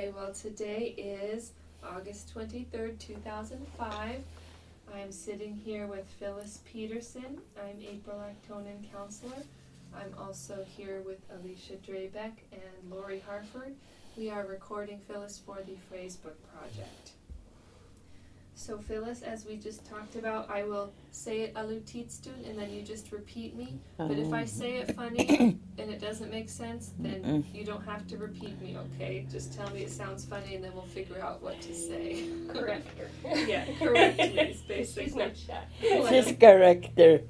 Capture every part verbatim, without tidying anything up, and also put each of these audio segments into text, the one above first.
Okay, well today is August twenty-third, two thousand five. I'm sitting here with Phyllis Peterson. I'm April Actonin counselor. I'm also here with Alicia Drabeck and Lori Harford. We are recording Phyllis for the Phrasebook Project. So Phyllis, as we just talked about, I will say it alutitstun and then you just repeat me. But if I say it funny and it doesn't make sense, then you don't have to repeat me, okay? Just tell me it sounds funny and then we'll figure out what to say. Correct. Yeah, correct me, basically. She's not shy. She's character.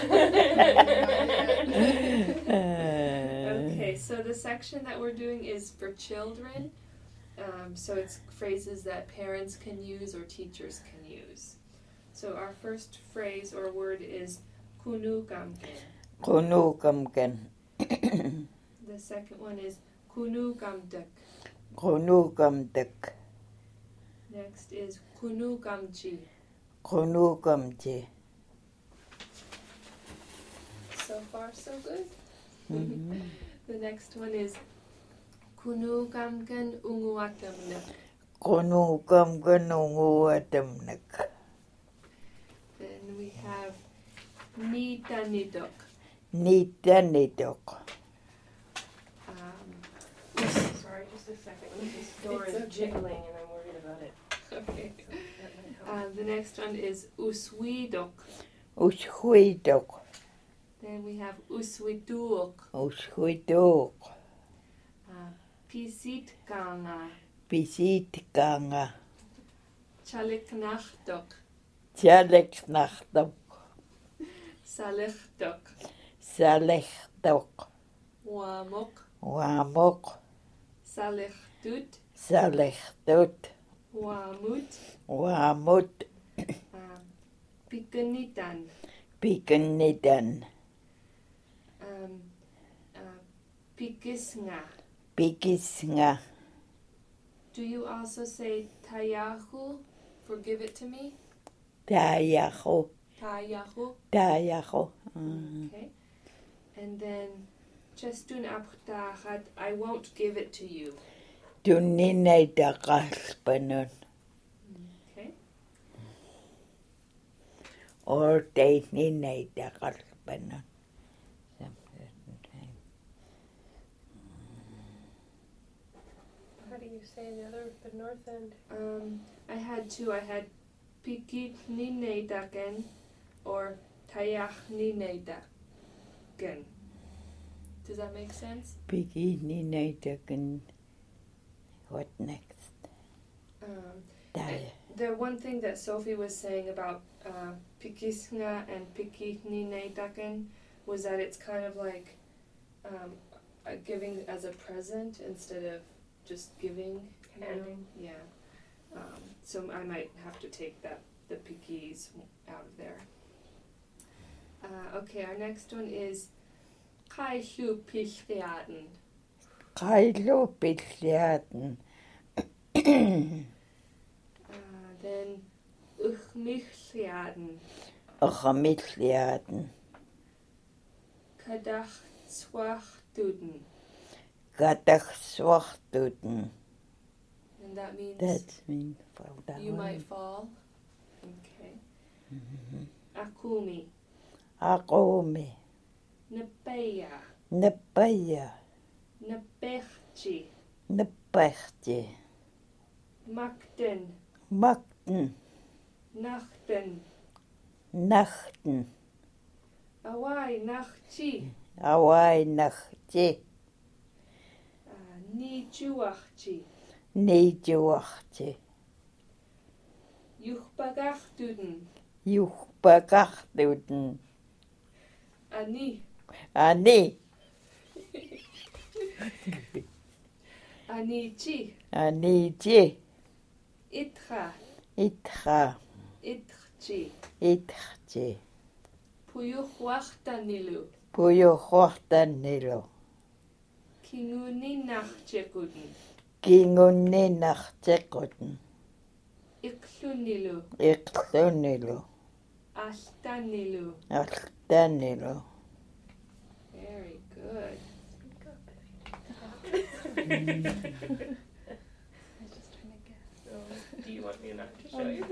Okay, so the section that we're doing is for children. Um, so it's phrases that parents can use or teachers can use. So our first phrase or word is kunugamken. Kunugamken. The second one is kunugamdek. Kunugamdek. Next is kunugamji. Kunugamji. So far, so good. Mm-hmm. The next one is kunugamken unguatamnek. Kunugamken unguatamnek. Then we have nitanidok. Nitanidok. Um, Sorry, just a second. This door is okay. jiggling and I'm worried about it. okay. So that might help. Uh, the next one is uswidok. Ushuidok. Then we have uswiduok. Ushuidok. Uh, pisitkanga. Bisitkanga. Chaliknachdok. Tjaleknachtok. Saliхдok. Salechtok. Wamok. Wamok. Salichdut. Salechtut. Wamut. Wamut. Uh, pikenitan. Pikenidan. Um, uh, pikisnga. Pikisnga. Do you also say tayahu for give it to me? Tayaho. Tayahu. Tayaho. Mm. Okay. And then chestun aphtachat, I won't give it to you. Tunninayta kalpanun. Okay. Or teininayta kalpanun. How do you say the other, the north end? Um, I had two. I had pikit nineidaken or tayach nineidaken. Does that make sense? Pikininaytaken. What next? Um, Taya. the one thing that Sophie was saying about uh, pikisnga and pikit nineidaken was that it's kind of like um, uh, giving as a present instead of just giving. you know? Handing. Yeah. Um, so I might have to take that the pikis out of there. Uh, okay, our next one is kaishu pishriaten. Kailo pitliaten. Uh, then uchmichriaten. Ochamithliaten. Kadach swachtuden. Katach swachtuten. And that means That means fall down. you might fall. Okay. Mm-hmm. Akumi. Akomi. Nepeya. Nepaya. Nepechchi. Nepechti. Makten. Makten. Nachten. Nachten. Awai nachchi. Awai nachti. Uh, ni juachchi. Nijuachti. Juchbagachtuden. Juchbagachtuten. Ani. Ani. Anichi. Aniji. Itra. Itra. Itchi. Itchi. Puyuchwachtanilu. Puyo hohtanilo. Kinguni nachchekuden. Kingunni nachtekuten. Iklunilu. Iklunilo. Altanilu. Altanilo. Very good. want me and I to show you.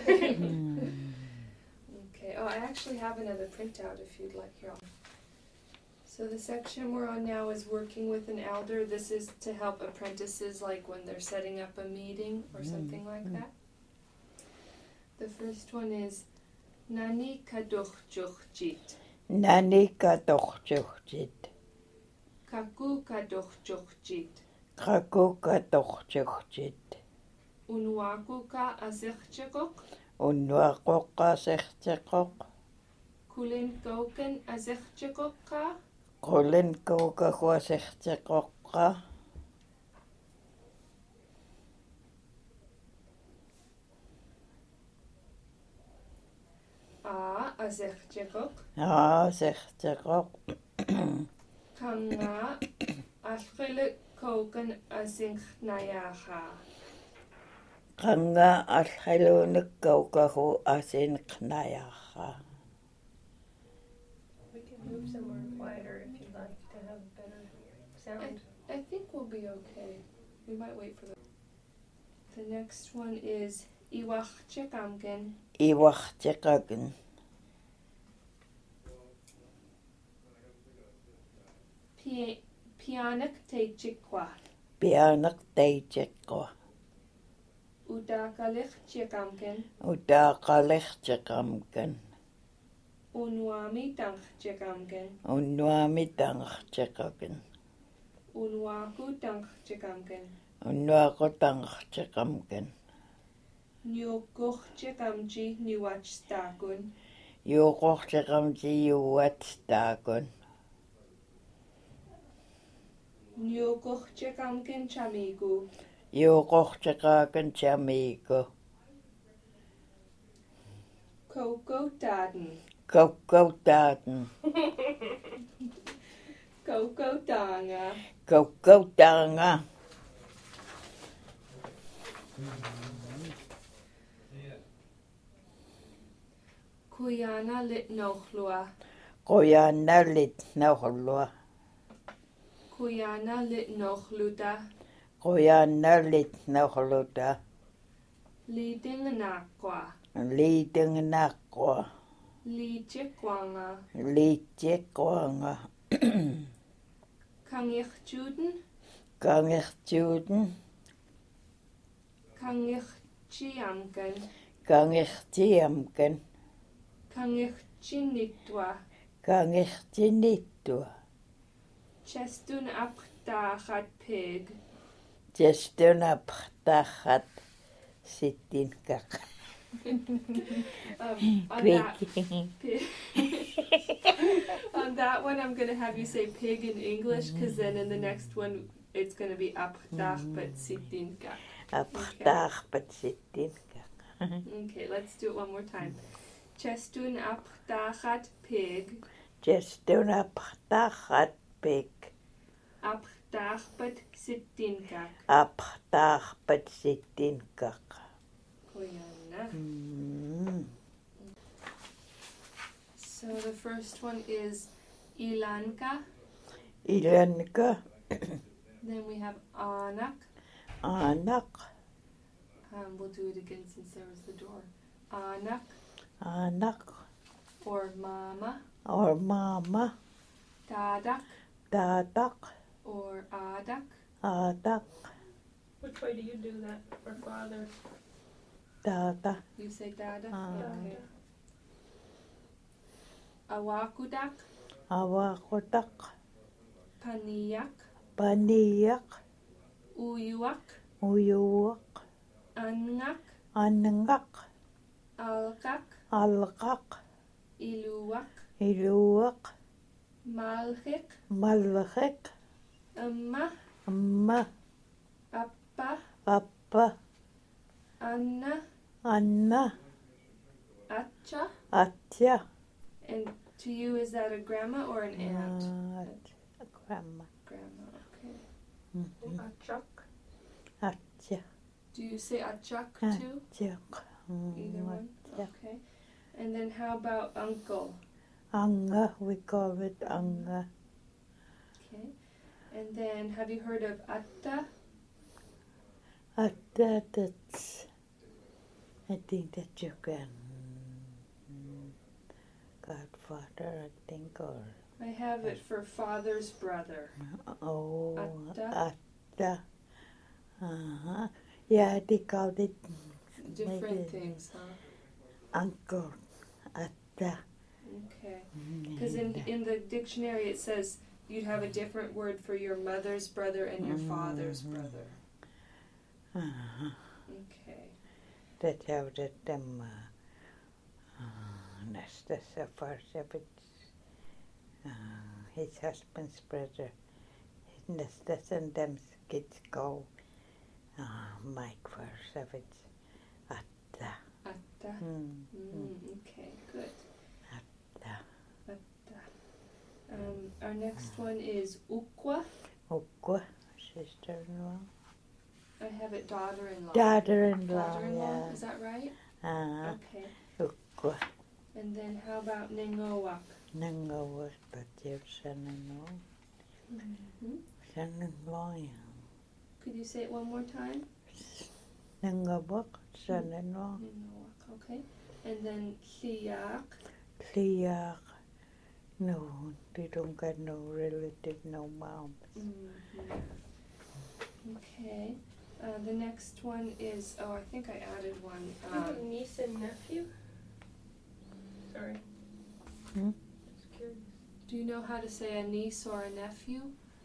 Okay, oh, I actually have another printout if you'd like here. So the section we're on now is working with an elder. This is to help apprentices like when they're setting up a meeting or something like that. The first one is Nani kadochjochjit. Nani katohjohjit. Kaku kadochjochjit. Kaku katohjohjit. Unwaku ka azechjekok. Unwakoqa sertjeqoq. Kulin koken azechjekok ka. Qulin kuuka huasertjeqoqqa. A azechjekok. Aa sertjeqoq. Kanga alchile koken azinchnayaaha. Qanga alhaluunikkuukahu asinqnayaqa. We can move somewhere quieter if you'd like to have better sound. I think we'll be okay. We might wait for the. The next one is Iwachchekamgen. Iwachtiqagan. Pianak Teichikwa. Pianak teitjeqqa. Udakalich Chekamgen. Utaaqalertjeqamkan. Unwami Tank Chekamgen. Unnuami tangertjeqagan. Unwaku Tank Chekamgen. Unnuaqotangertjeqamkan. Nyukuch Chekamji Niwach Stakun. Yuuqortjeqamti yuuatstaakun. Nyukuch Chekamgen Chamigu. Yuuqortjeqaakan chamiiku. Koko Daden. Kokkoutaaten. Koko Danga. Kokkoutaanga. Kuyana Lit Nochlua. Qoyannalit naullua. Kuyana Lit Nochluta. Qoyannalit naulluta. Leading Nakwa. Liitingnaaqqua. Lijikwanga. Liitjeqquanga. Kangichjuden. Kangertuuden. Kangichchiamken. Kangertiamkan. Kangichchinitwa. Kangertinittua. Chestun aptachat pig. Testunaptarrat sittinkaq. Um, on that pig. On that one, I'm gonna have you say pig in English, because then in the next one, it's gonna be aptach but sitinka. Aptarpat sittinkaq. Okay, let's do it one more time. Chestun aptachat pig. Testunaptarrat pik. Aptach but sitinka. Aptarpat sittinkaq. Koyana. Mm. So the first one is Ilanka. Ilanka. Then we have Anak. Anak. Um, we'll do it again since there was the door. Anak Anak. or Mama. Or mama. Dadak Dadak. or Adak. Adak. Which way do you do that for father? Dada. You say Dada? Ah. Okay. Awakudak. Awakotak. Paniyak. Paniyak. Uyuak. Uyuak. Angak. Anngak. Alkak. Alqaq. Iluak. Iluak. Malhik. Malhik. Amma. Amma. Appa. Appa. Anna. Anna. Atcha. Atja. And to you, is that a grandma or an aunt? At- Grandma. Grandma, okay. Mhm. Achak. Atja. Do you say Atchak too? Atjak. Either one? Yeah. Okay. And then how about uncle? Anga. We call it Anga. Okay. And then have you heard of Atta? Atta. That's I think that you can. Godfather, I think, or. I have it for father's brother. Oh, Atta. Atta. Uh-huh. Yeah, they called it Different maybe things, huh? uncle. Atta. Okay. Because in, in the dictionary it says you'd have a different word for your mother's brother and your father's Mhm. brother. Uh-huh. Okay. That's how that them uh, uh, Nesta Safarsevich, uh, his husband's brother, Nesta and them kids call uh, Mike Farsevich Atta. Atta. Mm. Mm, okay, good. Atta. Atta. Um, our next one is Ukwa. Ukwa, sister-in-law. I have it daughter-in-law. Daughter-in-law, Daughter-in-law, yeah. is that right? Uh, Okay. Ukwa. And then how about Ningowak? Nangawas, but your son-in-law. Mm-hmm. Son-in-law, yeah. Could you say it one more time? Nangawak, son-in-law. Ningowak, okay. And then Siyak. Liyak. No, they don't got no relative, no mom. Mm-hmm. Okay. Uh, the next one is, oh, I think I added one. You have Um, niece and nephew? Sorry. Hmm? Just curious. do you know how to say a niece or a nephew?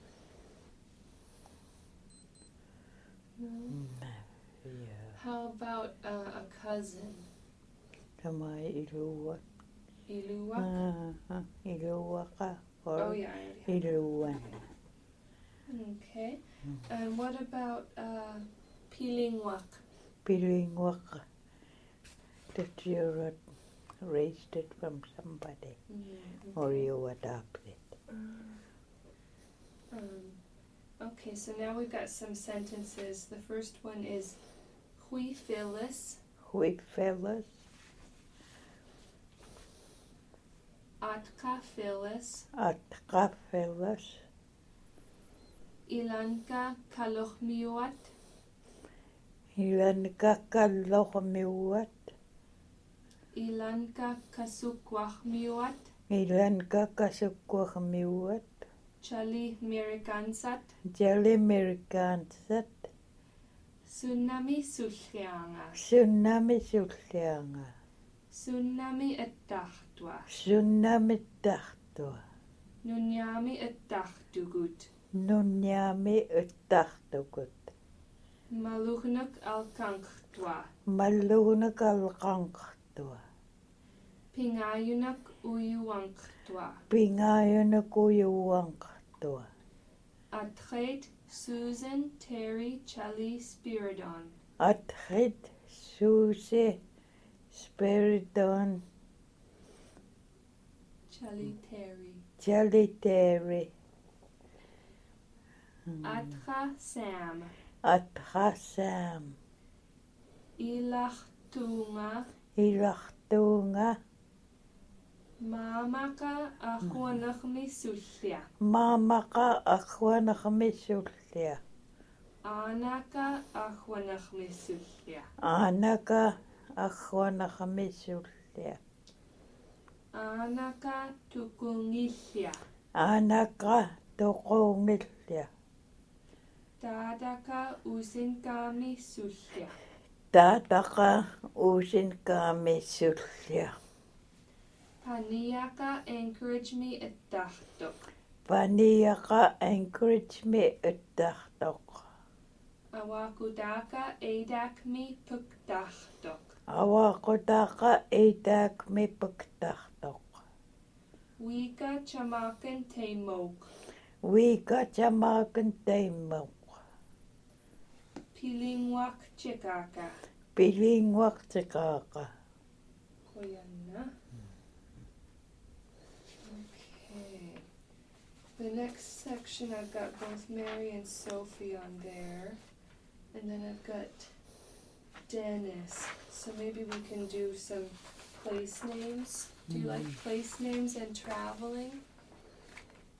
No. Yeah. How about uh, a cousin? Tamay iluwak. Iluwak? Uh, iluwaka. Or Oh, yeah, I already have. iluwan. Okay. And what about uh, Pilingwak? Pilingwak. That you uh, raised it from somebody. Mm, Or okay. you adopted. Um, okay, so now we've got some sentences. The first one is Hui Phyllis, We fellas. Atka Phyllis, Atka fellas. Ilanka Kalochmiwat, Ilan kakalochmiwat. Ilanka Kasukwachmiwat, Ilan kakasukwachmiwat. Chali Mirikansat, Jelly Amerikansat. Tsunami Sulhyanga, Tsunami sullianga. Tsunami Ettahtwa, Tsunami tahtua. Nunyami Ettahtugut, Nunyami utahtukut. Maluhnuk Alkanktwa, Malunak alkanktua. Pingayunak Uyuanktwa, Pingayon kuyuwanktua. Atret Susan Terry Chali Spiridon, At hit Susie Spiridon Chali Terry, Jaliteri. Atcha Sam, At Hasam. Ilachtunga, Ilachtunga. Mamaka Achwanachmi Sulya, Mamaka akwanakamisulya. Anaka Achwanachmi Sulya, Anaka akwanakamisulya. Anaka Tukungilya, Anaka tokongilya. Tadaka Usinkami Sulya, Tataka usinkamisulya. Paniyaka Encourage Me Ettahtok, Paniyaka encourage me utahtok. Awakudaka Adakmi Puktahtok, Awakotaka etak me puktahtok. Wika Chamakan Taimok, Wika chamakan taimok. Pilingwak Chikaka, Pilingwak tikaka. Koyana. Okay. The next section I've got both Mary and Sophie on there. And then I've got Dennis. So maybe we can do some place names. Do you like place names and traveling?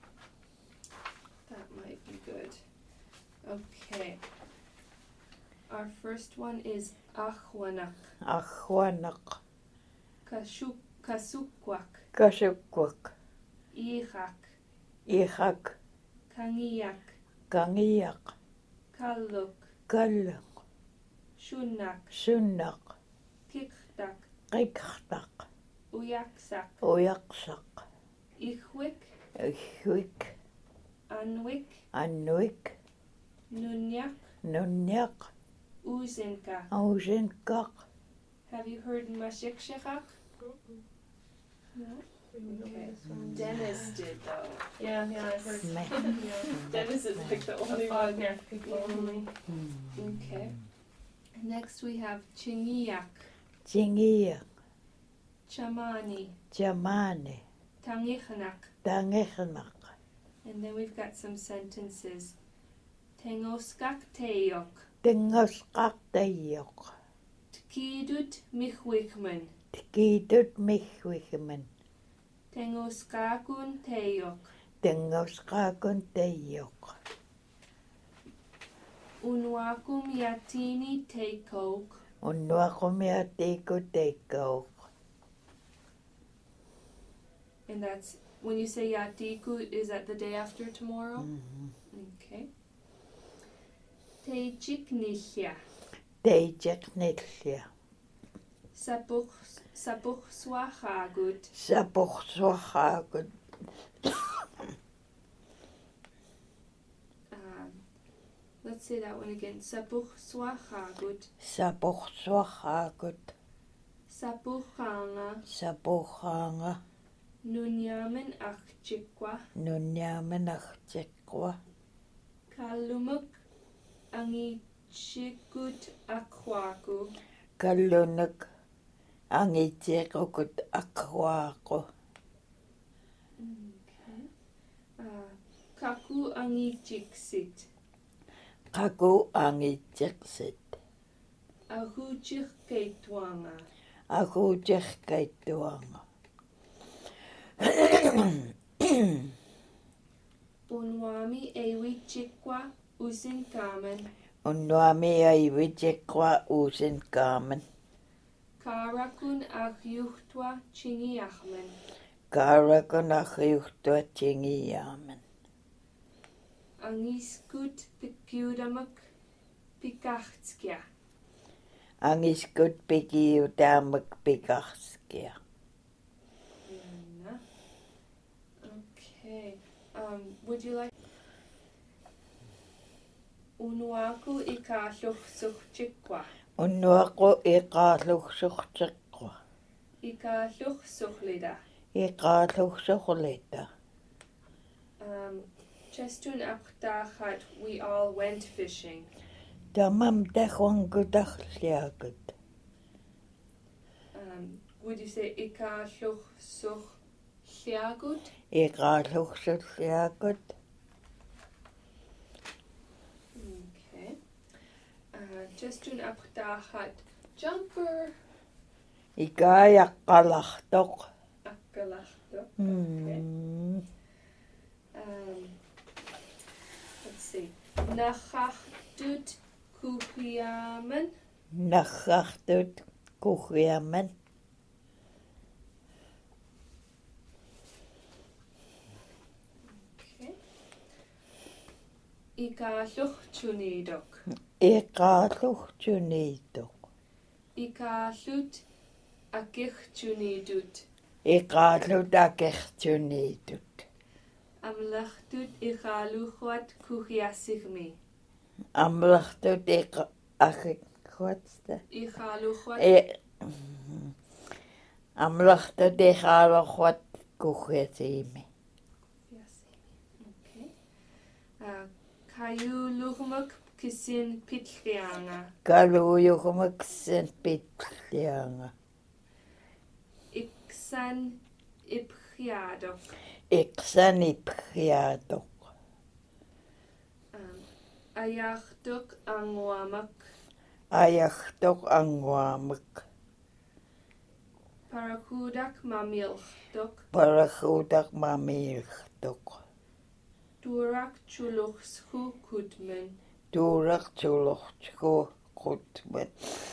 That might be good. Okay. Our first one is Ahwanak, Ahwanak. Kashuk, Kasukwak, Kasukwak. Ihak, Ihak. Kangiyak, Kangiyak. Kalluk, Kallak. Shunak, Sunnak. Kiktak, Riktak. Uyaksak, Oyaksak. Ichwik, Ihwik. Anwik, Anwik. Nunyak, Nunyak. Uzinka. Ausinkak. Have you heard Mashikshakak? No? Okay. Dennis did though. Yeah, yeah, I've heard. Me. Yeah. Dennis is like the only The one. Fognak people only. Okay. Next we have Chingiyak, Tingiyak. Chamani, Jamani. Tangichanak. Tangechnak. And then we've got some sentences. Tengoskak teyok, Tingoskak tayok. Tkidut michwikman, Tikidut mihwikimen. Tengoskakun teyok, Tingoskakun tayok. Unwakum yatini teikok, Unwakumia teko teko. and that's when you say yatiku, is that the day after tomorrow? Okay. Teichiknihya, Tejek nilja. Sapuch Sapuch swachagut, Sapuch swachagut. um, let's say that one again. Sapuch swachagut, Sapuch swachagut. Sapuchanga, Sapuchanga. Nunyamen achchikwa, Nunyamanachtekwa. Kalumuk angichikut akwaku, Kalunak. Angitekukut akwako. okay. Uh, Kaku angichiksit, Kaku angiteksit. Ahuchik keitwanga, Aku kaituanga. Unwami ewichikwa usinkamen, Unwami aivitekwa uusin kaamen. Karakun ahyuhtwa chingiachmen, Kaarakun ahyuhtua tjingiyaamen. Angiskut pikyudamak pikahtskia, Angiskut pikiutamak pikarskia. Anna. Okay. Um, would you like Unwaku ikahluhsuhchikwa, Unnuaqu iqaalluqsuqtiqqa. ikahluhsuhlida. Iqaalluqsuqlita. Um, Chestun aptahat, we all went fishing. Tamam tahuankutarliakut. Um, would you say ikahluhsuhliagut? Iqaalluqsulliakut. Okay. Uh, Chestun aptahat, jumper. Ikayaqqalartoq. Akkalahto. Okay. Hmm. Um, let's see. Nachahtut kuhiamen. Naqartut kuhriaman. Okay. Ikahluhchunidok. Iqaalluqtuniitoq. Ikahlut akihchunidut. Iqaallut akertuniitut. Amlahtut ikhaluhuat kuhiasigmi. Amlartut iqa akikhuatsta. Ikhaluhuat. E Amlartut iqaalluqquat kuhriatiimi. Okay. Uh, Kayuluhmak kisin pitlianga. Kaluuyuqmaksen pitlianga. Iksan iphiadok. Iqsaniphiatoq. Um, Ayahtuk angwamak. Ayartoq anguamak. Parakudak mamilhtok. Parahuutaq mamiirtoq. Turak chuluhshu kutmen. Tuuraq tulortku Khutman.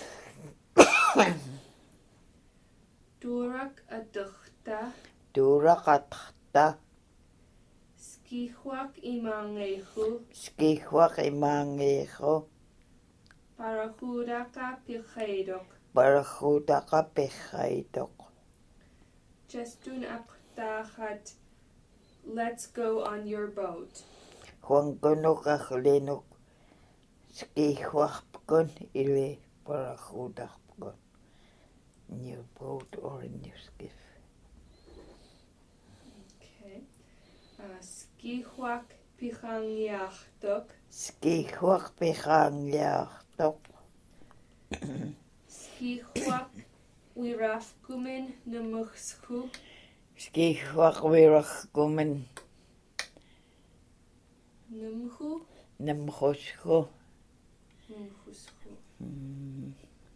Durak aduchta. Tuuraqatqta. Skihuak imangehu. Skihuaq imaangiiqu. Parahuraka picheidok. Parahutaqa piqaituq. Jestun aptahat. Let's go on your boat. Huankunuk aqlinuk. Skihuaqpkun ili parahutaqpkun. In your boat or in your skiff. Okay. Uh, Skihuak pichangiachtok. Skihuaq piqangiaqtuq. Skihuak wirafkumen namuxku. Skihuaq wiraqkuman Numhu. namhusku. Numhusku. Mm.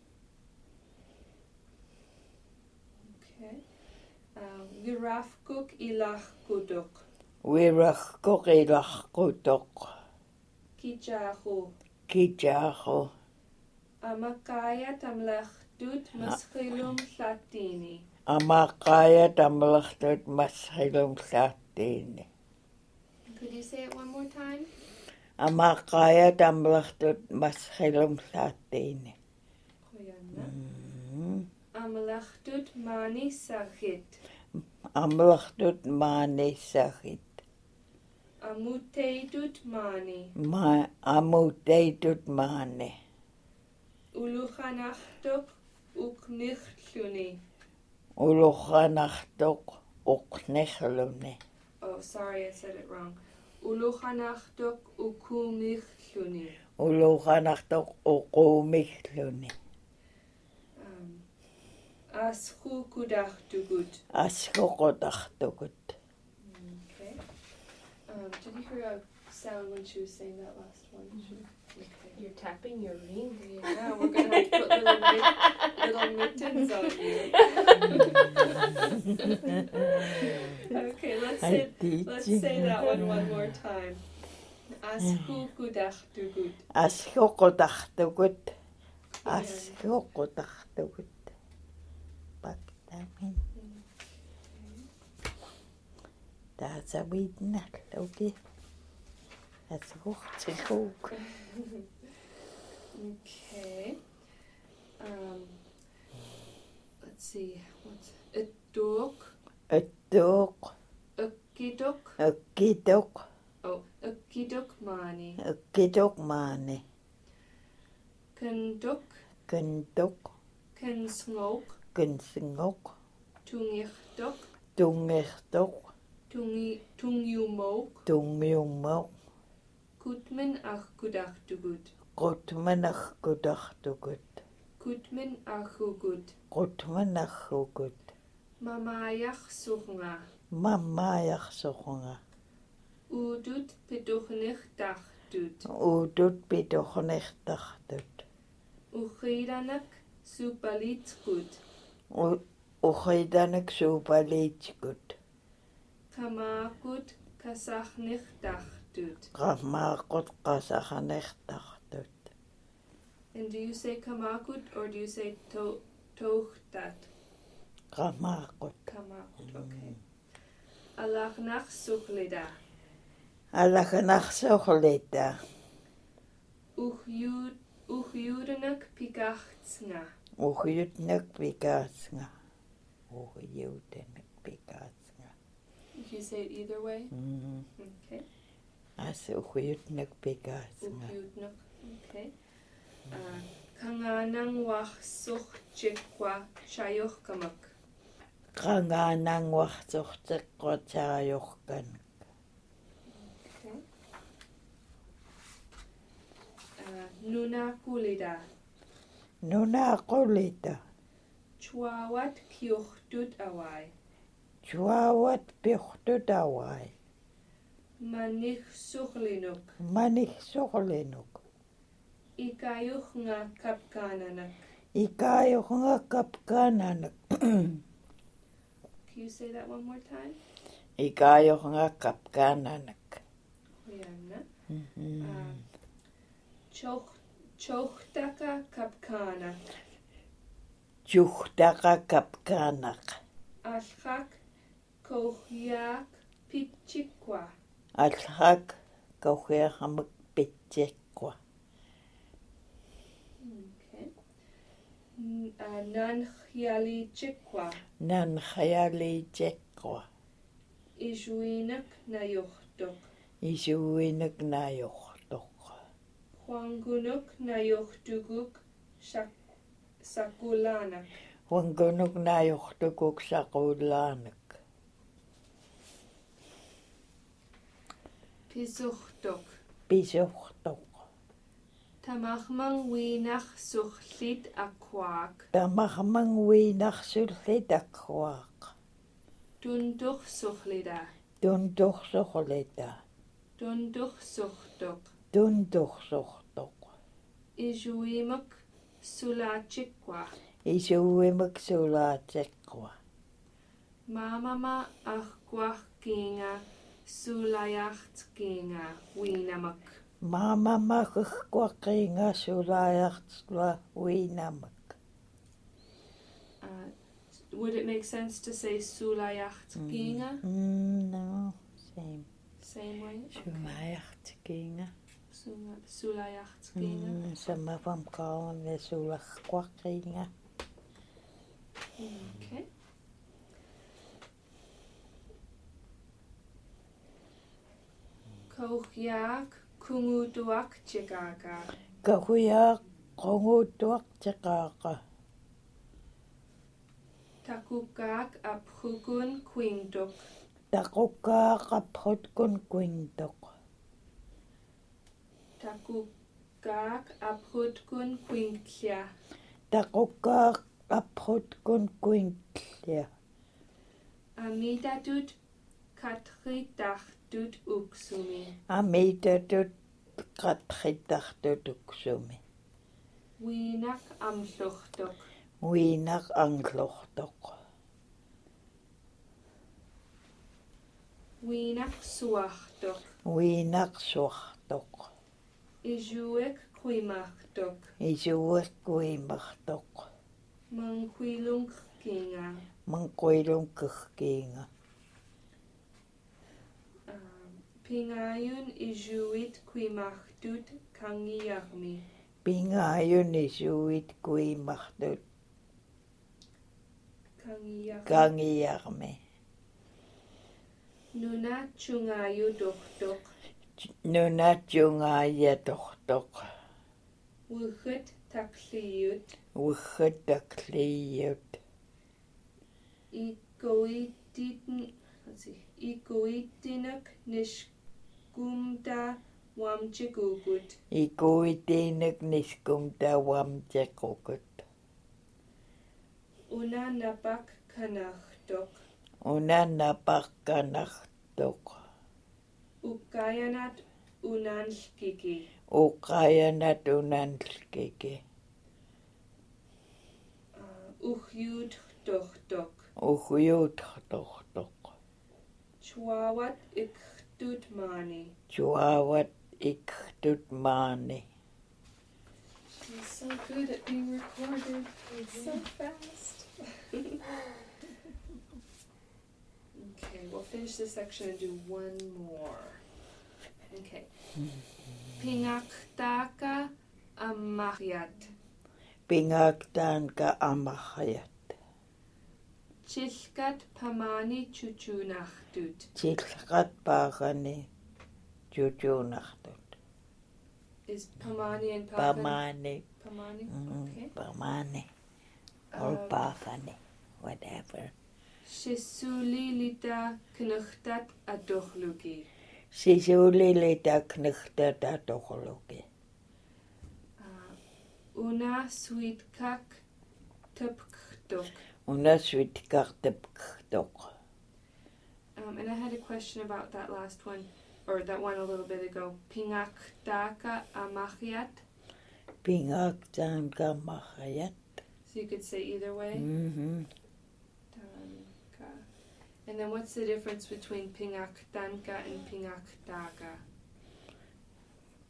Okay. Uh, wirafkuk ilahkuduk. Wiraqkuq ilaqqutuq. Kijahu. Kijaqu. Amakaya tamlachtut maskilum latini. Amaqaya tamlaqtut masqilum llaattiini. Could you say it one more time? Amaqaya tamlaqtut masqilum llaattiini. Kuyanna. Mm. Amlachtut mani sahit. Amlaqtut maanissagit. Amuteidut mani. Ma amuteitut maani. Uluchanachtuk uknichluni. Uluqanartuq uqniqluni. Oh, sorry, I said it wrong. Uluchanachtuk ukumichluni. Uluqanartuq uqumiqluni. Um, Ashu kudachtugut. Asququtaqtugut. Okay. Um, did you hear a sound when she was saying that last one? She, okay. You're tapping your ring. Yeah, we're gonna have to put little, mit, little mittens on you. Okay, let's say let's say that one one more time. Ashu kudachtugut. Asququtaqtugut. Asququtaqtugut. Paktamin. Taasavitnarluki. Asquqtiquk. Okay. Um, let's see. What's Iduk, Uttuq. Ukiduk. Ukkituq. Oh, Ukiduk mani. Ukkituq maani. Kunduk, Kuntuq. Kunsngok, Kunsnguq. Tungichtuk, Tungirtuq. Tungi Tungyumok, Tungyummuq. Kutmen ach kudachtugut. Qutmanaqqutartugut. Kutmen achugut. Qutmanarrugut. Mamayach suhnga. Mammaayarsuqunga. Udut piduchnich dachtut. Uutut pituqniqtartut. Uchiranak supalitkut. Uqidanak suupaliitsikut. Kamakut kasachnich dachtut. Qamaaqut qasaqaniqtartut. And do you say kamakut or do you say to tochtat? Qamaaqut. Kamakut, okay. Alachnach suchlida. Alaqanarsuqlita. Uchyud uchyudanak pikahtsnga. Uqyutnak pikaasnga. Uqyutanak pikaasnga. If you say it either way, Mm. okay. As uqyutnak pikaasnga. Uchyudnak, okay. Uh, kanganang wach suchchikwa shayuch kamak. Qangaananguarsorteqqutaayurkan. Okay. Uh, nuna kulida. Nunaaqulita. Chuawat kiuchtut awai. Chuawat piqtutawai. Manik suchlinuk. Maniqsuqlinuk. Ikayuch nga kapkananak. Ikaayuqnga kapkananak. Can you say that one more time? Ikaayuqnga kapkananak. Kuyanna. Mhm. Uh, choch Chohtaka kapkana. Juhtaka kapkanak. Alhak kohyak pichikwa. Alhak kauheahamak pitsekwa. Okay. N- uh, Nanhyali chikwa. Nan hayali tsekwa. Ijuinak nayohtok. Isuinak na johtok. Huangunuk nayohtuguk shak sakulanak. Wangunuk na johtukuk sakulanak. Pisuhtok. Pisohtok. Tamahmang winach suhlit akwak. Tamahmang winaksullitakwaaq. Tunduh suhlida. Tuntuhsohlita. Tunduh suhtok. Tuntuhsohtok. Ijuimak sulachikwa. Isuimak sulaatsekwa. Mamama ahkwah kinga sulayaht kinga winamak. Mama makukwakinga sulaayartsua wiinamak. Uh, would it make sense to say sulayaht kinga? Mm, no, same. Same way? Sulaayartkinga. Sula- Sulayaht kinga. Mm, sama van kaune sulakwakinga. Okay. Kohyak kungutuak chikaka. Kahuya kongutuak tsakaka. Takukak aphukun kwintuk. Takuka kaphotkun kwintok. Takukak aphutkun kwinklya. Takuka kaphotkun kwintlya. Amitatut katritahtut uksumi. Amitatut katritartutuksumi. Winak amluhtok. Wiinak anglohtok. Winak suahtok. Wiinak suahtok. Ijuek kwimahtok. Isuek kuimahtok. Mangkwilung kinga. Mangkuilung kuhkinga. Um, Pingayun ijuit kwimahtut kangiyahmi. Pingayun isuit kuimahtut Kangiyahmi. kangiyarme. Nuna chungayu dohtok. Nunat jungaya tohtok. Wuhut takliyut. Wuhut takliyut. Ikoitin, let's see, ikoitinak nishkumta wamchikukut. Ikuitiinak niskumta wamtsekukut. Una napak kanahtok. Una napakkanahtok. Ukayanat unanlkiki. Uqayanat unanlkiki. Uh, Uhyut tohtok. Uhuyuttohtok. Chuawat iktut mani. Chuawat iktut maani. She's so good at being recorded. So fast. Okay, we'll finish this section and do one more. Okay. Pingaktaka amahyat. Pingaktaan ka amahayat. Chilkat pamani chuchunahtut. Chilqat paaqani chuchunahtut. Is pamani and pagan? Pamani. Pamani? Mm, Okay. Pamani. Or Um, paaqani. Whatever. Shisulilita knuchtat adohlugi. Sisulilita knuhtata tohluki. Uh, Una sweetkak tupktuk. Unaswitkartapktok. Um, and I had a question about that last one, or that one a little bit ago. Pingaktaka amahyat. Pingaktaan ka mahayat. So you could say either way. Mm-hmm. Tanka. And then what's the difference between pingaktanka and pingaktaka?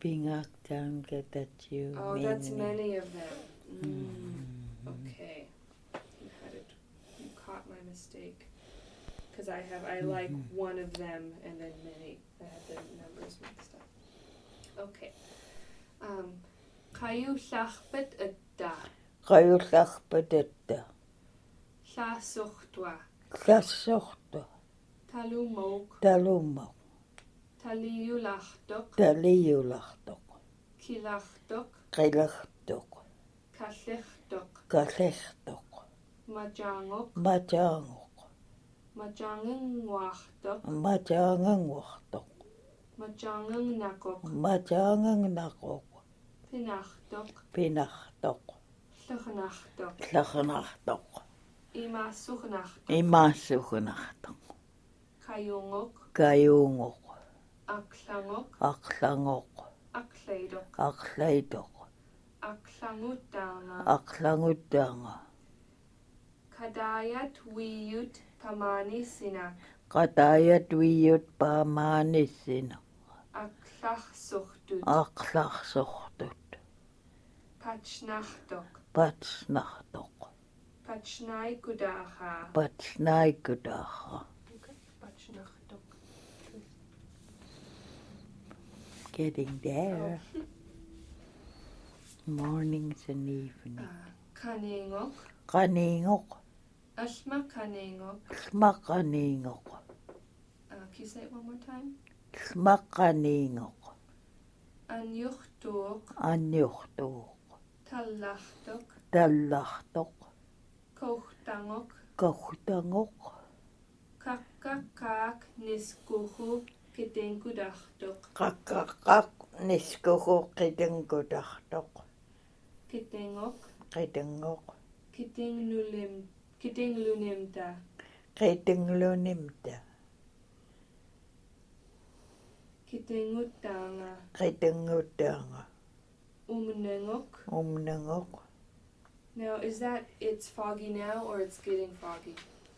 Pingaktan Ketachu. Oh, that's many of them. Mm. Okay. You had it. You caught my mistake. Because I have, I like Mhm. one of them and then many. I have the numbers mixed up. Okay. Um, Kayu llachbet ydda. Qayullaqpatatta. Llasuchtwa. Klassorta. Talumog. Talumma. Taliulachtok. Taliulaqtoq. Kilachtok. Qilaqtoq. Kallichtok. Kallertoq. Majangok. Majaangoq. Majangengwachtok. Majaanganguartoq. Majangengnakok. Majaangangnaqoq. Pinachtok. Pinartoq. Lluchnachtok. Llaqnartoq. Imasuchnachtok. Imaassugnartoq. Kayungok. Kayungoq. Aklangok. Aqlangoq. Akleidok. Aqlaitoq. Aklangutanga. Aqlangutanga. Kadayat wiyut pamani sinak. Qatayat wiyut paamaanissina. Aklachsuchtut. Aqlarsortut. Pachnachtok. Patsnartoq. Pachnai kudaha. Patsnaikutaqa. Okay. Pachnachtok. Getting there. Mornings and evenings. Uh, kaningok. Qaningoq. Ashma kaningok. Smaqaningoq. Uh, can you say it one more time? Smaqaningoq. Anyuchtuq. Anjurtuuq. Tallachtok. Tallartoq. Kohtangok. Kohtangoq. Kakkakak niskuhu kitinkudachtok. Qaqqaqqaq niskuhu qitankutartoq. Kitingok. Qitangoq. Kitinglulim. Kitinglunimta. Qitinglunimta. Kitingutanga. Qitangutanga. Umnengok. Umnangoq. Now, is that it's foggy now or it's getting foggy?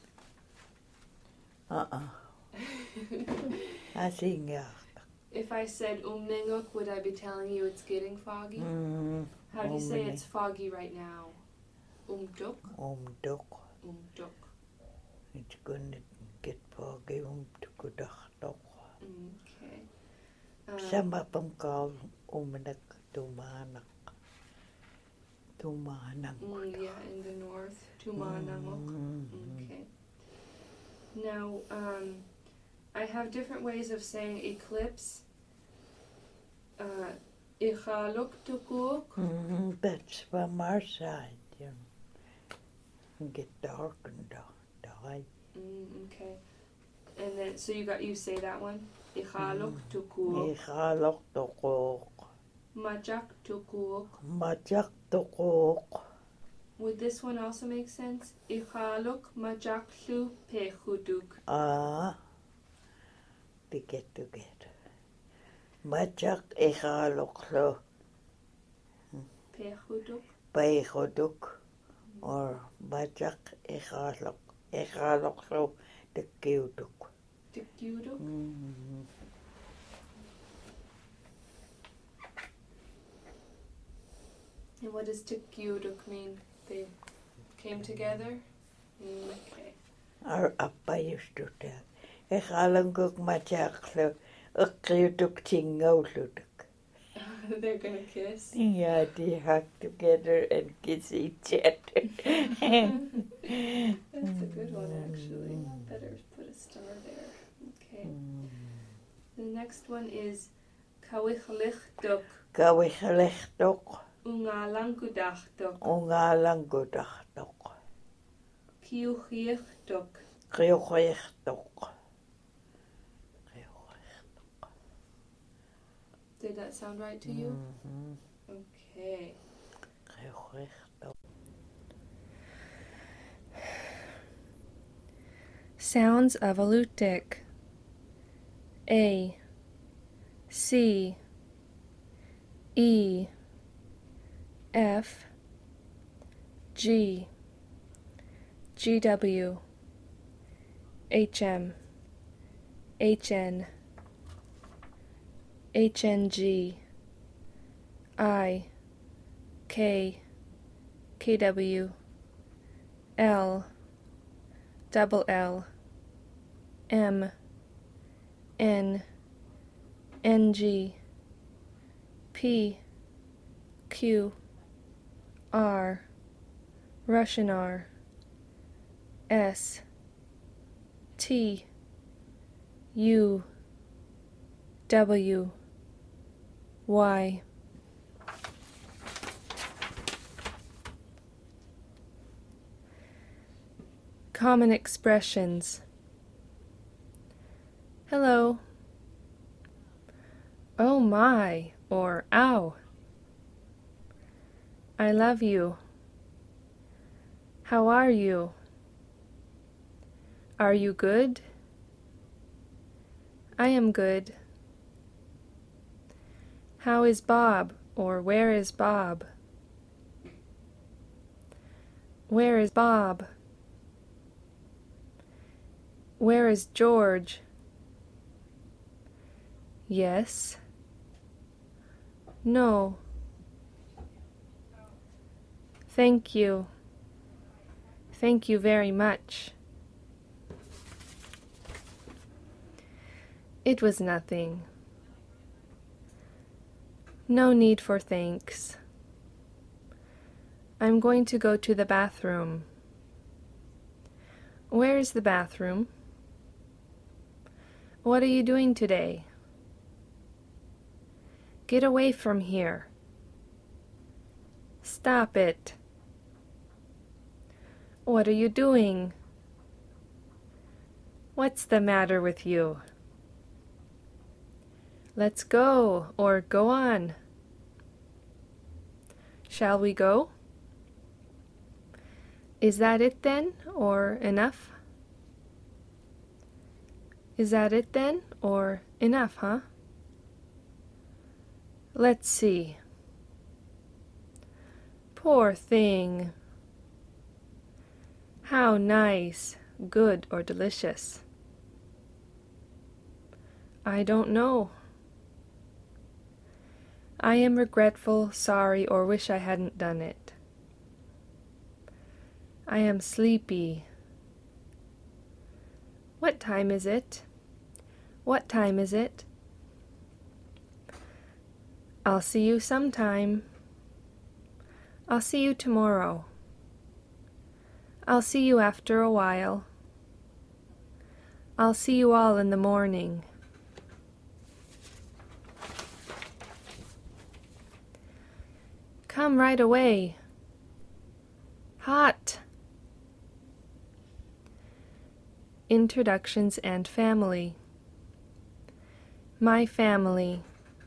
Uh-uh. Asinga. If I said umnengok, would I be telling you it's getting foggy? Mm. How do you say umne. it's foggy right now? Umtuk? Umtuk. Umtuk. It's gonna get foggy umtukutartoq. Okay. Um, Samapam kaal umnak tumanak. Tumanang. mm, yeah, in the north. Tumanangok. Mm. Okay. Now, um, I have different ways of saying eclipse. Uh, Ichaluk tukuk. Mm, that's from our side, you know. Get dark and dark, die. Mm, okay. And then, so you got you say that one. Ichaluk tukuk. Ikhalok tukuk. Majak tukuk. Majak tukuk. Would this one also make sense? Ichaluk majaklu pechuduk. Ah, to get together. Majak ikhalok lo Pechuduk. peihoduk. Or majak ikhalok. Ikhalok lo the kiuduk. Tikuduk. Mm. And what does tikuduk mean? They came together? Mm, okay. Our appa used to tell. Ikhalanguk majak lo kiuduk tingauluduk. They're gonna kiss. Yeah, they hug together and kiss each other. That's a good one, actually. Better put a star there. Okay. The next one is kawichlichtuk. Kawichlechtok, Ungalangudachtuk. ungalangudachtok, Kiuchichtuk. kriuchechtok. Did that sound right to you? Mhm. Okay. Kriuchechtok. Sounds of Alutiiq. A. C. E. F. G. G W. H M. H N. H N G. I, K, K W, L, double L, M, N, N G, P, Q, R, Russian R, S, T, U, W, Y. Common expressions. Hello. Oh my, or ow. I love you. How are you? Are you good? I am good. How is Bob, or where is Bob? Where is Bob? Where is George? Yes. No. Thank you. Thank you very much. It was nothing. No need for thanks. I'm going to go to the bathroom. Where is the bathroom? What are you doing today? Get away from here. Stop it. What are you doing? What's the matter with you? Let's go, or go on. Shall we go? Is that it then, or enough? Is that it then, or enough, huh? Let's see. Poor thing. How nice, good, or delicious? I don't know. I am regretful, sorry, or wish I hadn't done it. I am sleepy. What time is it? What time is it? I'll see you sometime. I'll see you tomorrow. I'll see you after a while. I'll see you all in the morning. Come right away. Hot. Introductions and family. My family.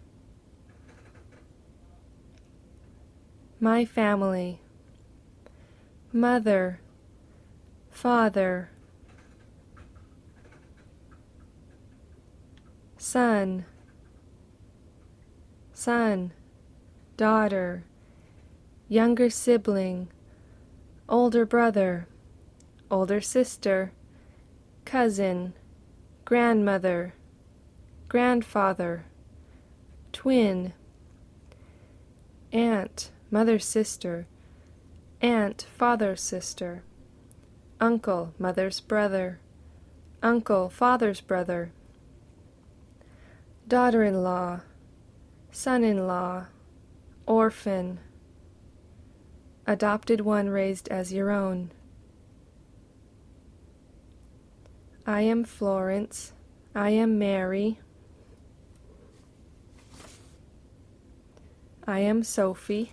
My family. Mother. Father. Son. Son. Daughter. Younger sibling. Older brother. Older sister. Cousin. Grandmother. Grandfather. Twin. Aunt. Mother's sister. Aunt. Father's sister. Uncle. Mother's brother. Uncle. Father's brother. Daughter-in-law. Son-in-law. Orphan. Adopted one raised as your own. I am Florence. I am Mary. I am Sophie.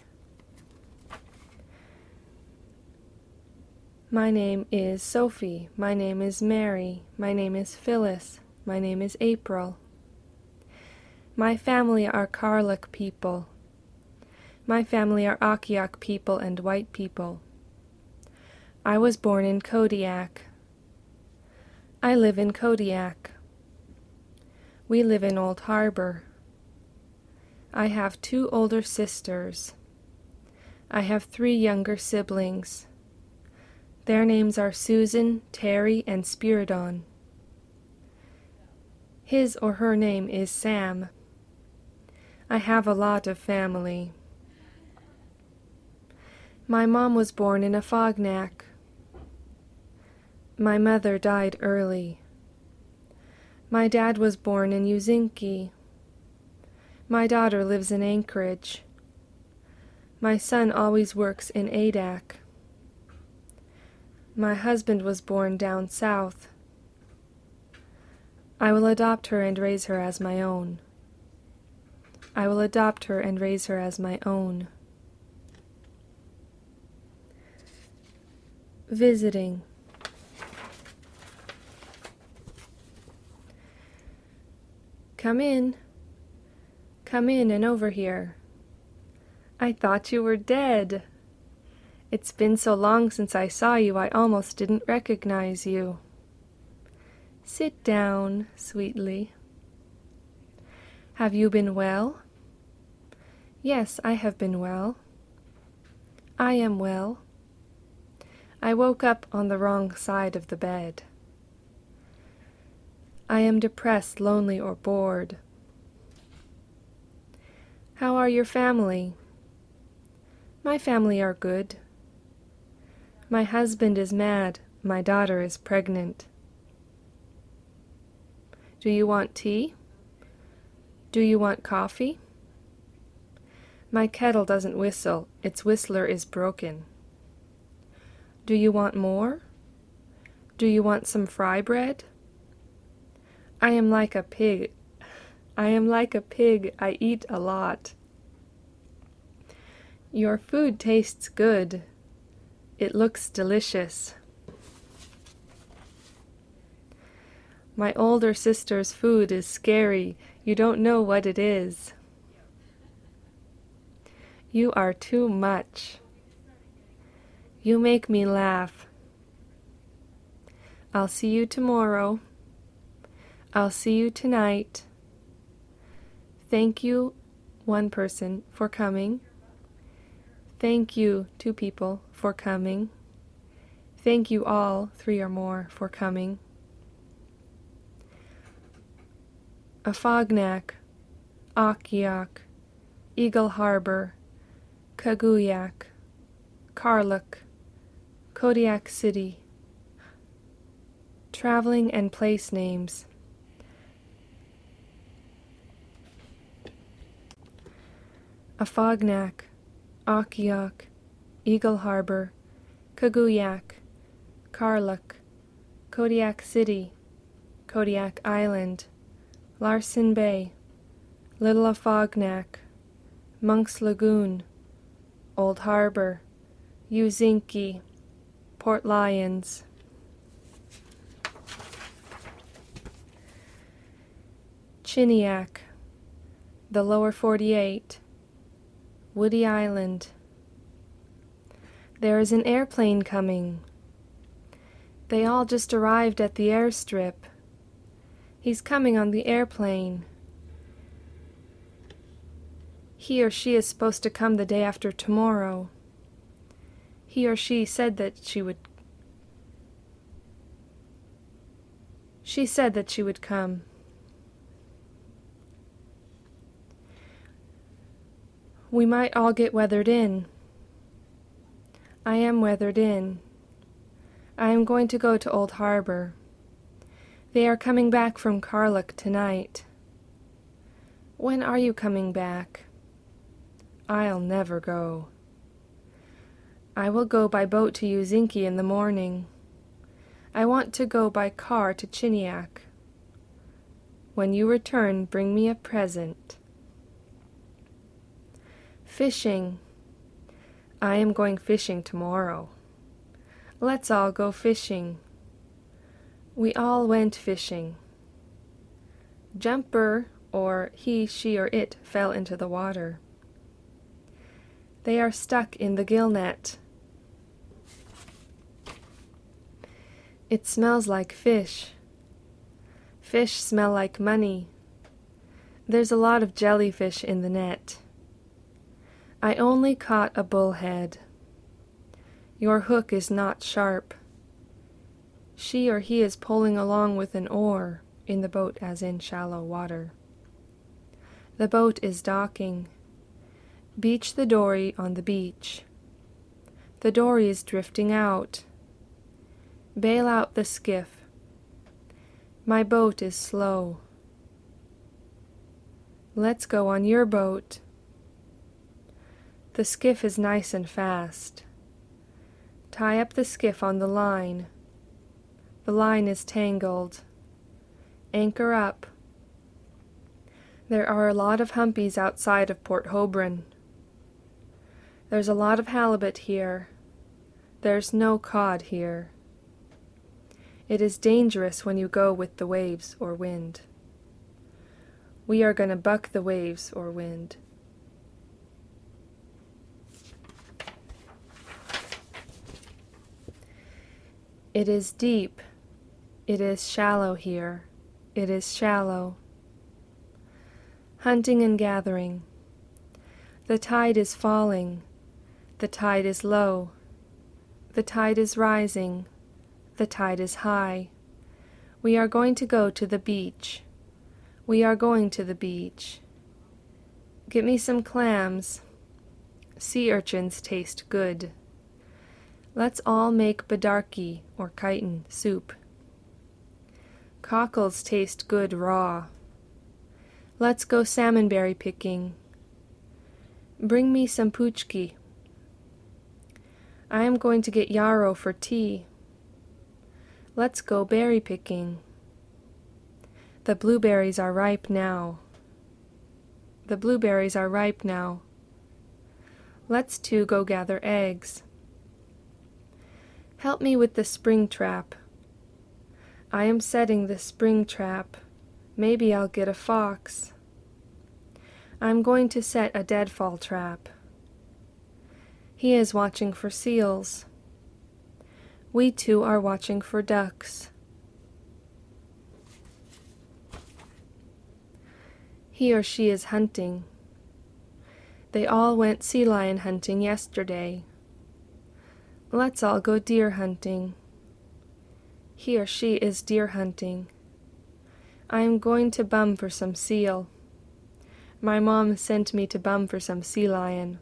My name is Sophie. My name is Mary. My name is Phyllis. My name is April. My family are Karluk people. My family are Akiak people and white people. I was born in Kodiak. I live in Kodiak. We live in Old Harbor. I have two older sisters. I have three younger siblings. Their names are Susan, Terry, and Spiridon. His or her name is Sam. I have a lot of family. My mom was born in Afognak. My mother died early. My dad was born in Uzinki. My daughter lives in Anchorage. My son always works in Adak. My husband was born down south. I will adopt her and raise her as my own. I will adopt her and raise her as my own. Visiting. Come in. Come in and over here. I thought you were dead. It's been so long since I saw you, I almost didn't recognize you. Sit down, sweetly. Have you been well? Yes, I have been well. I am well. I woke up on the wrong side of the bed. I am depressed, lonely, or bored. How are your family? My family are good. My husband is mad. My daughter is pregnant. Do you want tea? Do you want coffee? My kettle doesn't whistle. Its whistler is broken. Do you want more? Do you want some fry bread? I am like a pig. I am like a pig. I eat a lot. Your food tastes good. It looks delicious. My older sister's food is scary. You don't know what it is. You are too much. You make me laugh. I'll see you tomorrow. I'll see you tonight. Thank you, one person, for coming. Thank you, two people, for coming. Thank you all, three or more, for coming. Afognak, Akiak, Eagle Harbor, Kaguyak, Karluk, Kodiak City. Traveling and place names. Afognak, Akiak, Eagle Harbor, Kaguyak, Karluk, Kodiak City, Kodiak Island, Larsen Bay, Little Afognak, Monk's Lagoon, Old Harbor, Uzinki, Port Lions. Chiniak, the Lower forty-eight, Woody Island. There is an airplane coming. They all just arrived at the airstrip. He's coming on the airplane. He or she is supposed to come the day after tomorrow. He or she said that she would. She said that she would come. We might all get weathered in. I am weathered in. I am going to go to Old Harbor. They are coming back from Karluk tonight. When are you coming back? I'll never go. I will go by boat to Uzinki in the morning. I want to go by car to Chiniak. When you return, bring me a present. Fishing. I am going fishing tomorrow. Let's all go fishing. We all went fishing. Jumper, or he, she, or it, fell into the water. They are stuck in the gill net. It smells like fish. Fish smell like money. There's a lot of jellyfish in the net. I only caught a bullhead. Your hook is not sharp. She or he is pulling along with an oar, in the boat as in shallow water. The boat is docking. Beach the dory on the beach. The dory is drifting out. Bail out the skiff. My boat is slow. Let's go on your boat. The skiff is nice and fast. Tie up the skiff on the line. The line is tangled. Anchor up. There are a lot of humpies outside of Port Hobron. There's a lot of halibut here. There's no cod here. It is dangerous when you go with the waves or wind. We are going to buck the waves or wind. It is deep. It is shallow here. It is shallow. Hunting and gathering. The tide is falling. The tide is low. The tide is rising. The tide is high. We are going to go to the beach. We are going to the beach. Get me some clams. Sea urchins taste good. Let's all make badarki or chitin soup. Cockles taste good raw. Let's go salmonberry picking. Bring me some puchki. I am going to get yarrow for tea. Let's go berry picking. The blueberries are ripe now. The blueberries are ripe now. Let's two go gather eggs. Help me with the spring trap. I am setting the spring trap. Maybe I'll get a fox. I'm going to set a deadfall trap. He is watching for seals. We two are watching for ducks. He or she is hunting. They all went sea lion hunting yesterday. Let's all go deer hunting. He or she is deer hunting. I am going to bum for some seal. My mom sent me to bum for some sea lion.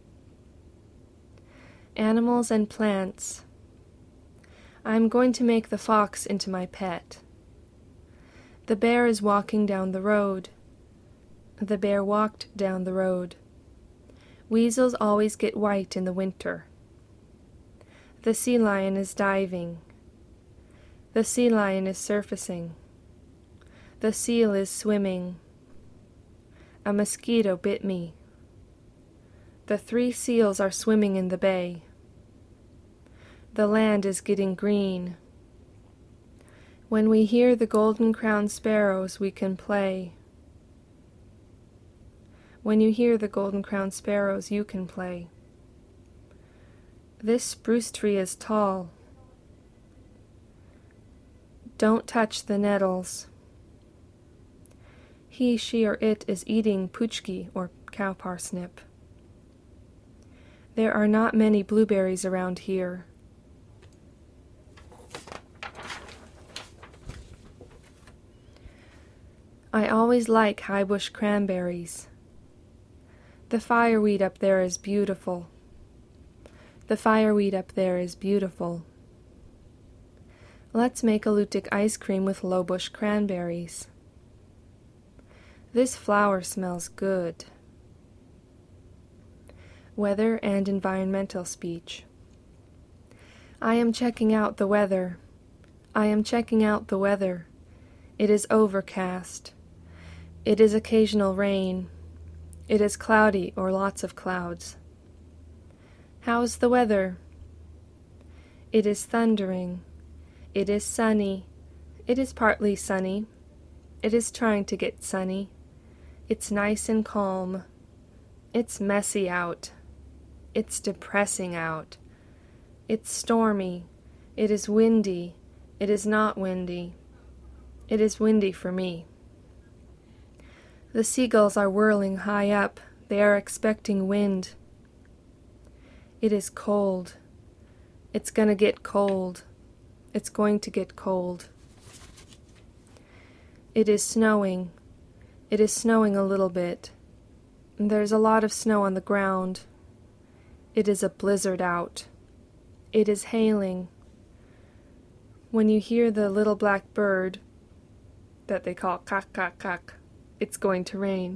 Animals and plants. I am going to make the fox into my pet. The bear is walking down the road. The bear walked down the road. Weasels always get white in the winter. The sea lion is diving. The sea lion is surfacing. The seal is swimming. A mosquito bit me. The three seals are swimming in the bay. The land is getting green. When we hear the golden-crowned sparrows, we can play. When you hear the golden-crowned sparrows, you can play. This spruce tree is tall. Don't touch the nettles. He, she, or it is eating puchki or cow parsnip. There are not many blueberries around here. I always like high bush cranberries. The fireweed up there is beautiful. The fireweed up there is beautiful. Let's make a lutein ice cream with low bush cranberries. This flower smells good. Weather and environmental speech. I am checking out the weather. I am checking out the weather. It is overcast. It is occasional rain. It is cloudy or lots of clouds. How's the weather? It is thundering. It is sunny. It is partly sunny. It is trying to get sunny. It's nice and calm. It's messy out. It's depressing out. It's stormy. It is windy. It is not windy. It is windy for me. The seagulls are whirling high up. They are expecting wind. It is cold. It's gonna get cold. It's going to get cold. It is snowing. It is snowing a little bit. There's a lot of snow on the ground. It is a blizzard out. It is hailing. When you hear the little black bird that they call kak kak kak, it's going to rain.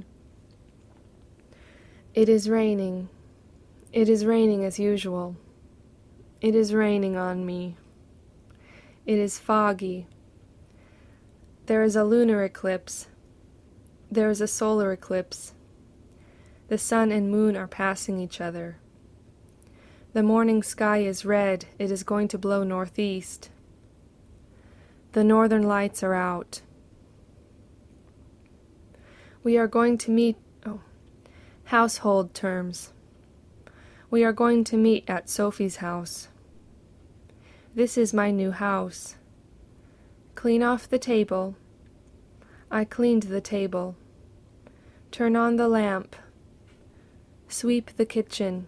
It is raining. It is raining as usual. It is raining on me. It is foggy. There is a lunar eclipse. There is a solar eclipse. The sun and moon are passing each other. The morning sky is red. It is going to blow northeast. The northern lights are out. We are going to meet, oh, household terms. We are going to meet at Sophie's house. This is my new house. Clean off the table. I cleaned the table. Turn on the lamp. Sweep the kitchen.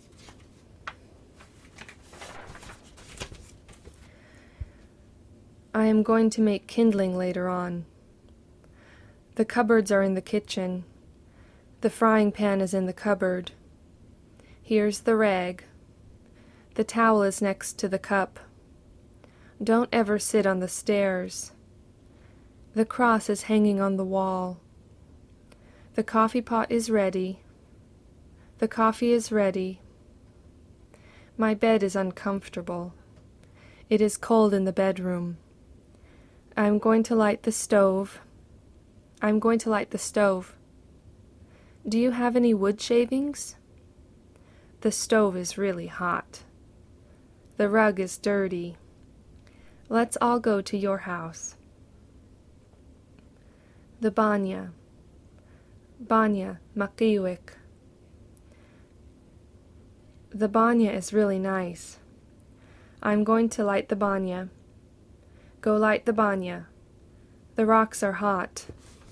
I am going to make kindling later on. The cupboards are in the kitchen. The frying pan is in the cupboard. Here's the rag. The towel is next to the cup. Don't ever sit on the stairs. The cross is hanging on the wall. The coffee pot is ready. The coffee is ready. My bed is uncomfortable. It is cold in the bedroom. I am going to light the stove. I am going to light the stove. Do you have any wood shavings? The stove is really hot. The rug is dirty. Let's all go to your house. The banya. Banya, Makiuik. The banya is really nice. I'm going to light the banya. Go light the banya. The rocks are hot.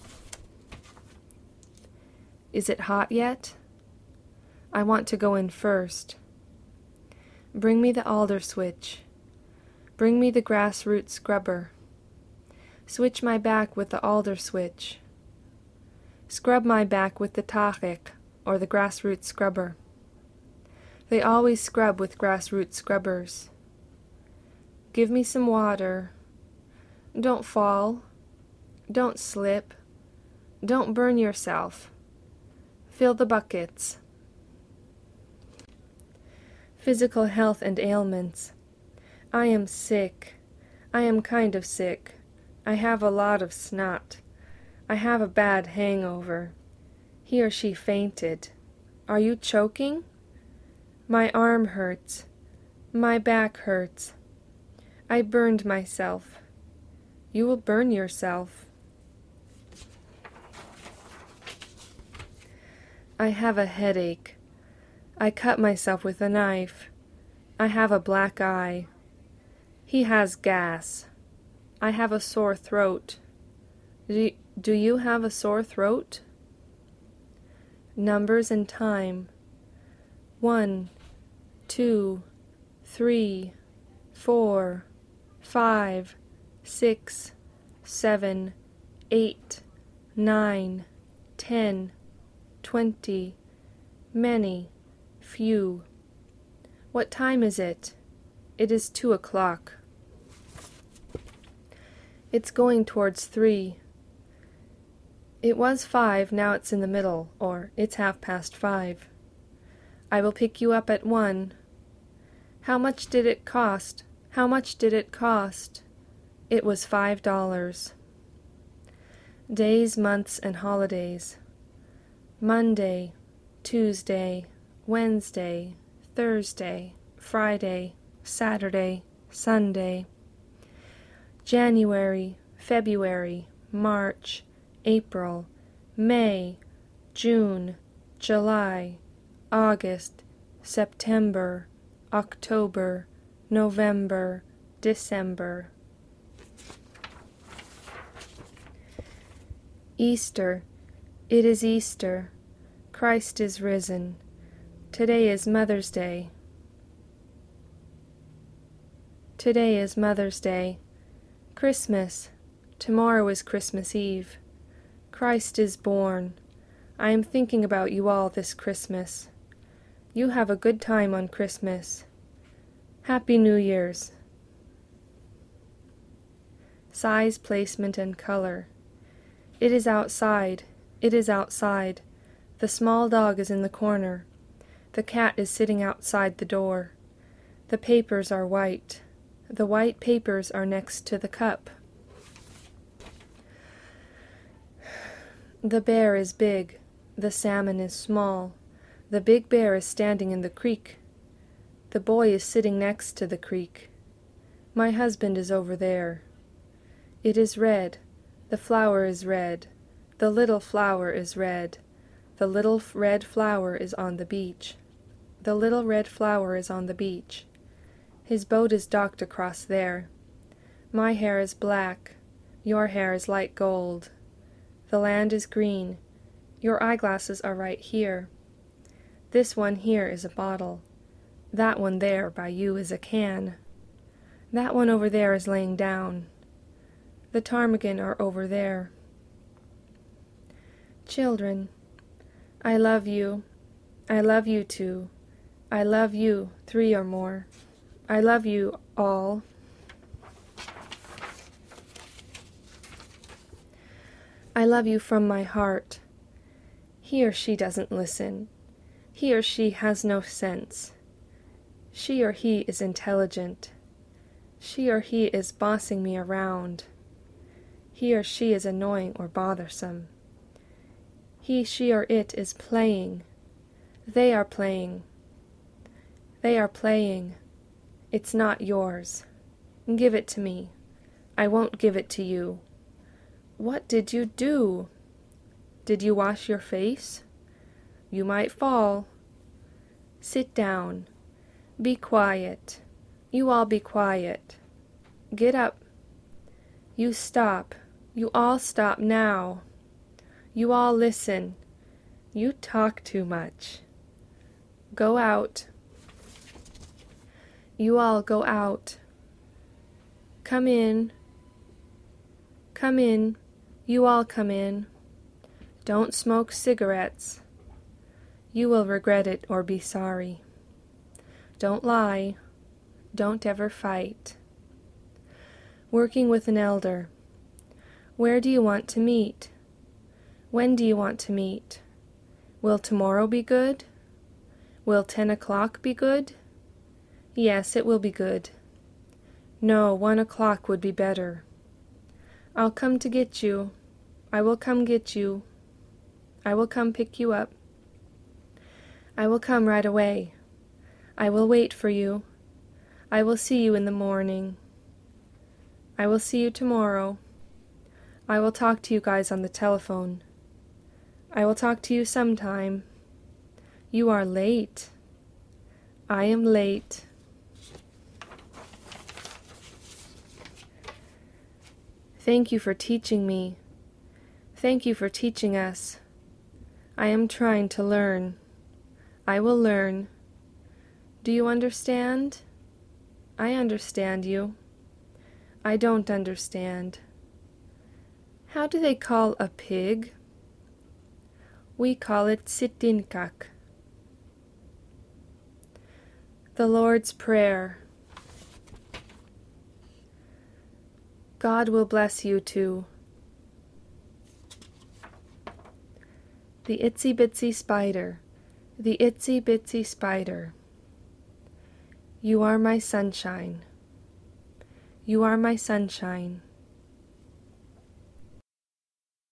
Is it hot yet? I want to go in first. Bring me the alder switch. Bring me the grassroot scrubber. Switch my back with the alder switch. Scrub my back with the tahik, or the grassroot scrubber. They always scrub with grassroot scrubbers. Give me some water. Don't fall. Don't slip. Don't burn yourself. Fill the buckets. Physical health and ailments. I am sick. I am kind of sick. I have a lot of snot. I have a bad hangover. He or she fainted. Are you choking? My arm hurts. My back hurts. I burned myself. You will burn yourself. I have a headache. I cut myself with a knife. I have a black eye. He has gas. I have a sore throat. Do, do you have a sore throat? Numbers and time. One, two, three, four, five, six, seven, eight, nine, ten, twenty, many, few. What time is it? It is two o'clock. It's going towards three. It was five, now it's in the middle, or it's half past five. I will pick you up at one. How much did it cost? How much did it cost? It was five dollars. Days, months, and holidays. Monday, Tuesday, Wednesday, Thursday, Friday, Saturday, Sunday. January, February, March, April, May, June, July, August, September, October, November, December. Easter. It is Easter. Christ is risen. Today is Mother's Day. Today is Mother's Day. Christmas. Tomorrow is Christmas Eve. Christ is born. I am thinking about you all this Christmas. You have a good time on Christmas. Happy New Year's. Size, placement, and color. It is outside. It is outside. The small dog is in the corner. The cat is sitting outside the door. The papers are white. The white papers are next to the cup. The bear is big. The salmon is small. The big bear is standing in the creek. The boy is sitting next to the creek. My husband is over there. It is red. The flower is red. The little flower is red. The little red flower is on the beach. The little red flower is on the beach. His boat is docked across there. My hair is black. Your hair is light gold. The land is green. Your eyeglasses are right here. This one here is a bottle. That one there by you is a can. That one over there is laying down. The ptarmigan are over there. Children, I love you. I love you too. I love you, three or more. I love you all. I love you from my heart. He or she doesn't listen. He or she has no sense. She or he is intelligent. She or he is bossing me around. He or she is annoying or bothersome. He, she, or it is playing. They are playing. They are playing. It's not yours. Give it to me. I won't give it to you. What did you do? Did you wash your face? You might fall. Sit down. Be quiet. You all be quiet. Get up. You stop. You all stop now. You all listen. You talk too much. Go out. You all go out. Come in. Come in. You all come in. Don't smoke cigarettes. You will regret it or be sorry. Don't lie. Don't ever fight. Working with an elder. Where do you want to meet? When do you want to meet? Will tomorrow be good? Will ten o'clock be good? Yes, it will be good. No, one o'clock would be better. I'll come to get you. I will come get you. I will come pick you up. I will come right away. I will wait for you. I will see you in the morning. I will see you tomorrow. I will talk to you guys on the telephone. I will talk to you sometime. You are late. I am late. Thank you for teaching me. Thank you for teaching us. I am trying to learn. I will learn. Do you understand? I understand you. I don't understand. How do they call a pig? We call it sitinkak. The Lord's Prayer. God will bless you too. The itsy bitsy spider, the itsy bitsy spider. You are my sunshine. You are my sunshine.